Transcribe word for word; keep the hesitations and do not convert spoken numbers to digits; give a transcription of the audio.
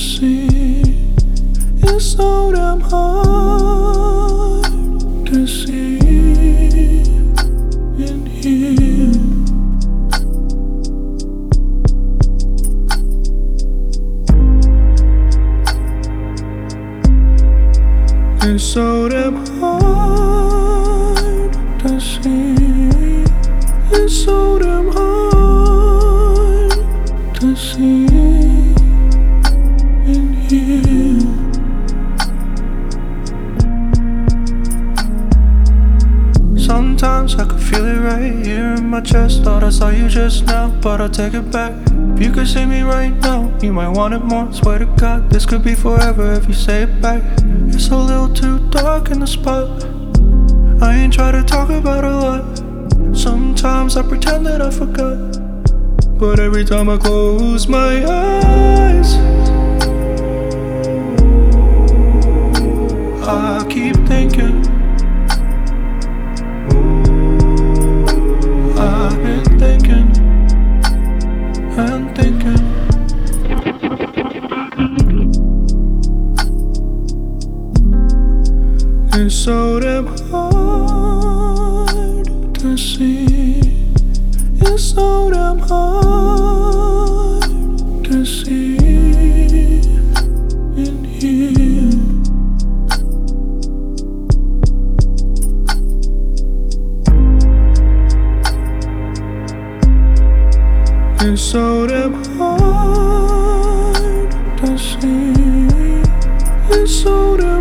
see. It's so damn hard to see in here. It's so damn hard to see. It's so damn hard to see in here. Sometimes I could feel it right here in my chest. Thought I saw you just now, but I'll take it back. If you could see me right now, you might want it more. Swear to God, this could be forever if you say it back. It's a little too dark in the spot. I ain't try to talk about a lot. Sometimes I pretend that I forgot, but every time I close my eyes, I keep thinking. I've been thinking and thinking. It's so damn hard to see. It's so damn hard to see in here. It's so damn hard to see. It's so damn